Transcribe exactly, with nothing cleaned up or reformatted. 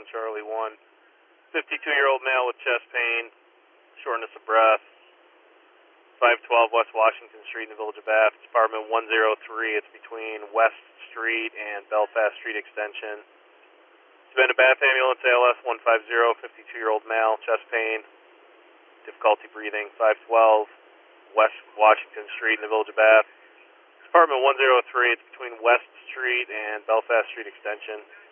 Charlie one. fifty-two-year-old male with chest pain, shortness of breath. five twelve West Washington Street in the Village of Bath. It's apartment one oh three. It's between West Street and Belfast Street Extension. It's been a Bath ambulance, A L S one fifty, fifty-two-year-old male, chest pain, difficulty breathing. five twelve West Washington Street in the Village of Bath. It's apartment one oh three. It's between West Street and Belfast Street Extension.